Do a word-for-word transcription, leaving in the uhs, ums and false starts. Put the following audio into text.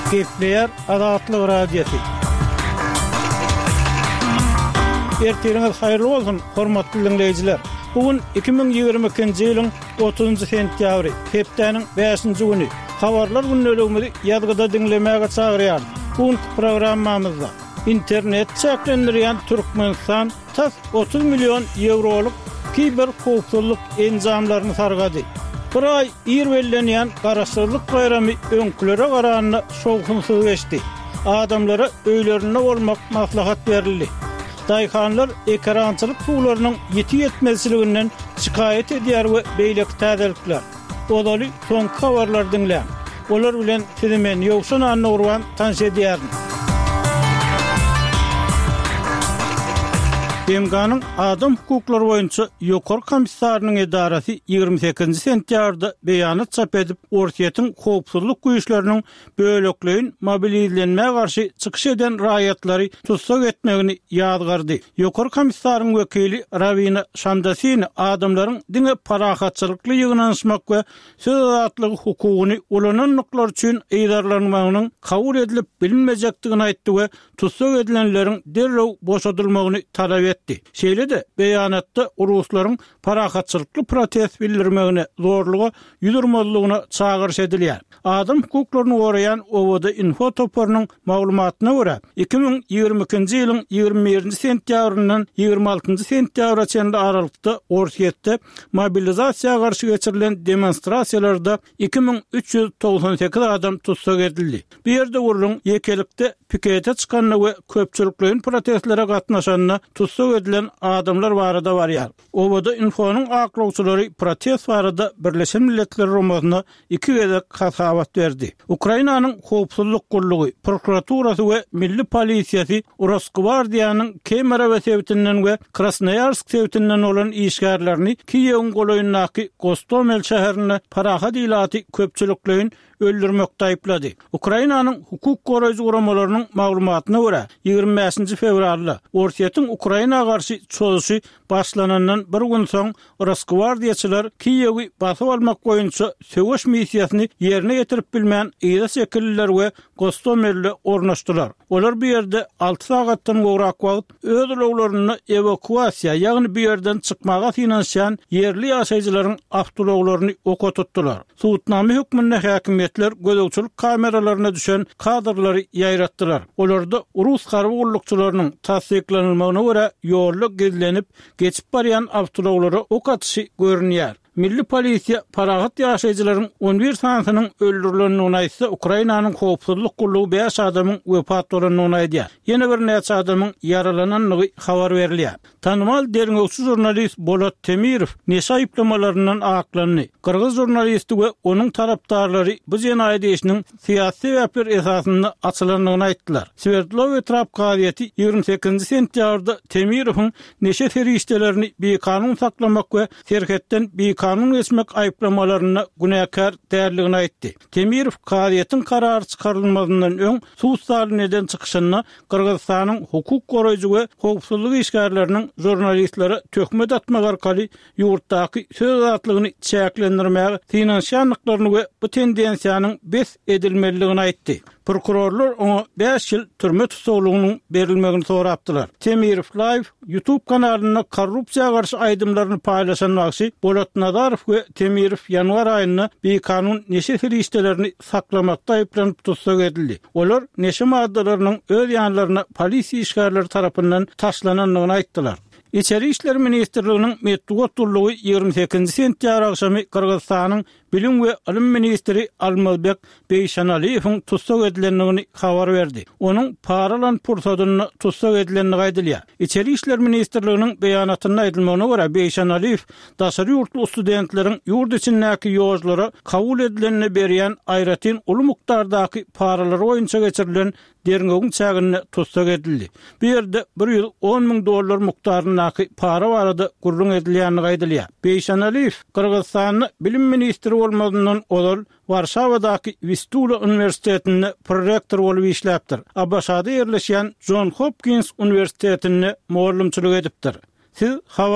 Gepleyer Adatlyk radiosu. Ertiriniz hayırlı olsun, hormatly dinleyijiler. Bugün iki bin ýygrimi ikinji ýylyň otuzynjy sentýabry, hepdeniň beşinji güni. Habarlar günnäligini ýazgyda dinlemäge çagyrýar. Bu programmamyzda internet çäklendirýän Türkmenistan tas otuz milyon euroluk kiber howpsuzlyk enjamlaryny sargady. Bir ay ýerwellenýän garaşsyzlyk gaýramy öňkülere garanyna şowkunsyz geçdi. Adamlara öýlerine bolmak maslahat berildi. Daýhanlar ekrançylyk suwlarynyň ýeti ýetmezçiliginden şikayet edýär we beýleki täzelikler. Odaly soňky habarlar dinleýän. Olar bilen sizimen ýoksun anny tanış edýär. Demganyň adam hukuklary boýunça ýokary komissarynyň edarasy ýygrimi sekizinji sentýarda beýanat çap edip, Orsiýetiň howpsuzlyk güýçleriniň bölekleýin mobilizlenmäge garşy çykyş eden raýatlary tutsak etmegini ýazgardy. Ýokary komissaryň wekili Ravina Şandasini adamlaryň diňe parahatçylykly ýygnanyşmak we söz azatlygy hukugyny ulananlyklar üçin eýdarlanmagynyň kabul edilip bilinmejekdigini aýtdy we tutsak edilenleriň derrew boşadylmagyny talap etdi. Şeýle de beýanatda Ruslaryň parahatçylykly protest bildirmegine zorlugy ýüzürmezligine çagyrş edilýär. Adam hukuklaryny goraýan Owada Info toparynyň maglumatyna görä, iki bin ýygrimi ikinji ýylyň ýygrimi birinji sentýabryndan ýygrimi altynjy sentýabra çenli aralykda Orsiýetde mobilizasiýaga garşy geçirilen demonstrasiýalarda iki bin üç ýüz togsan sekiz adam tutsak edildi. Bu ýerde gurulun ýekelikde pikete çykanyna we köpçüliklerin protestlere gatnaşanyna tutsak edilen adamlar barada barýar. Owada Info'nun aklawçylary protest barada Birleşen Milletler Romasyna iki gezek hasabat berdi. Ukrainanyň howpsuzlyk gullugy, prokuraturasy we milli polisiýasy Rosgvardiýanyň Kemera we Sevtinden we Krasnoyarsk Sevtinden olan işgärlerini Kiýewiň golaýyndaky Gostomel şäherine parahat ilaty köpçüliklerin öldürmekde aýplady. Ukrainanyň hukuk goraýjy guramalarynyň maglumatyna görä, ýygrimi beşinji fevralda Orsiýetiň Ukraina garşy çözüşi başlanandan bir gün soň Rosgvardiýaçylar Kiýewi basyp almak boýunça söwüş missiýasyny ýerine getirip bilmän ýa şekiller we Gostomelli ornaşdylar. Olar bir ýerde alty sagatdan gowrak wagt öz ulaglaryny evakuasiýa, ýagny bir ýerden çykmaga finansiýan ýerli ýaşaýjylaryň awtologlaryny oka tutdular. Suwutnamy hökmünde häkimetler gözegçilik kameralaryna düşen kadrlary ýaýratdylar. Olarda Rus harby gullukçylarynyň tasdiklanylmagyna görä ýolly gezlenip geçip barýan awtologlary ok atyşy görünýär. Milli polisiýa parahat ýaşaýjylaryň on bir sanynyň öldürilendigini aýtsa, Ukrainanyň howpsuzlyk gullugy beş adamyň wepat bolandygyny aýdýar. Ýene bir neçe adamyň yaralananlygy habar berilýär. Tanymal derňöwçi jurnalist Bolat Temirov neşe aýplamalaryndan aklandy. Kyrgyz jurnalisti we onuň tarapdarlary bu jenaýat işiniň syýasy sebäpler esasynda açylandygyny aýtdylar. Sverdlov Trap gaziýeti ýygrimi sekizinji sentýarda Temirowyň neşe feriştelerini beýkanun saklamak we serhetden beýkanun kanun geçmek aýplamalaryna günäkär därligini aýtdy. Temirov gaziýetiň karary çykarylmazyndan öň suwsal neden çykyşyna Kyrgyzstanyň hukuk goraýjy we howpsuzlyk işgärleriniň jurnalistlere töhmet atmak arkaly ýurtdaky söz azatlygyny çäklendirmäge finansiýanlyklaryny we bu tendensiýanyň bes edilmeligini aýtdy. Prokurorlar ona beş ýyl türme tutuklugynyň berilmegini sorapdylar. Temirov Live YouTube kanalyna korrupsiýaga garşy aýdymlaryny paýlaşan wagty Bolat Nazarov we Temirov ýanwar aýyna beýkanun neşe feriştelerini saklamakda aýplanyp tutsak edildi. Olar neşe maddalarynyň öz ýanlaryna polisiýa işgärleri tarapyndan taşlananlygyny aýtdylar. İçeri İşler Ministrliğinin metduat durluğu ýygrimi sekizinji sentýabr akşamy Kyrgyzstanyň Bilim we Ilim ministri Almazbek Beýşanaliýewiň tutsak edilendigini habar berdi. Onuň paralan pursadyny tutsak edilenligi aýdylýar. İçeri İşler Ministrliğinin beýanatyna aýdylmagyna görä Beýşanaliýew daşary ýurtly studentleriň ýurt içindäki ýozlara kabul edilenine berýän aýratyn uly mukdardaky paralary boýunça geçirilen derňöwüň çägini tutsak edildi. Bu ýerde bir ýyl on miň dollar mukdarynaky para barada gurrun edilýäni aýdylýar. Beýşanaliýew Kyrgyzstanyň bilim ministri bolmadyndan olal Warşawadaky Vistula Universitetinde prorektor bolup işläpdir. Abaşada ýerleşýän John Hopkins Universitetinde mowallymçylyk edipdir. Siz